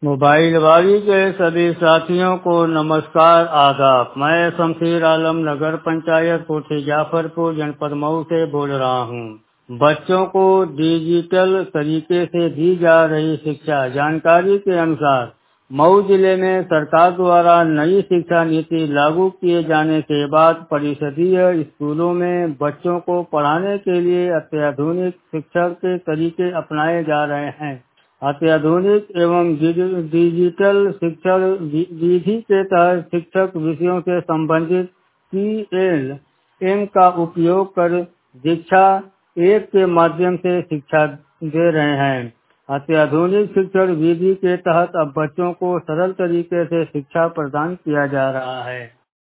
मोबाइलबाजी के सभी साथियों को नमस्कार आदाब। मैं शमशेर आलम नगर पंचायत कोठी जाफरपुर जनपद मऊ से बोल रहा हूँ। बच्चों को डिजिटल तरीके से दी जा रही शिक्षा। जानकारी के अनुसार मऊ जिले में सरकार द्वारा नई शिक्षा नीति लागू किए जाने के बाद परिषदीय स्कूलों में बच्चों को पढ़ाने के लिए अत्याधुनिक शिक्षा के तरीके अपनाए जा रहे हैं। अत्याधुनिक एवं डिजिटल शिक्षा विधि के तहत शिक्षक विषयों से संबंधित PLM का उपयोग कर दीक्षा ऐप के माध्यम से शिक्षा दे रहे हैं। अत्याधुनिक शिक्षण विधि के तहत अब बच्चों को सरल तरीके से शिक्षा प्रदान किया जा रहा है।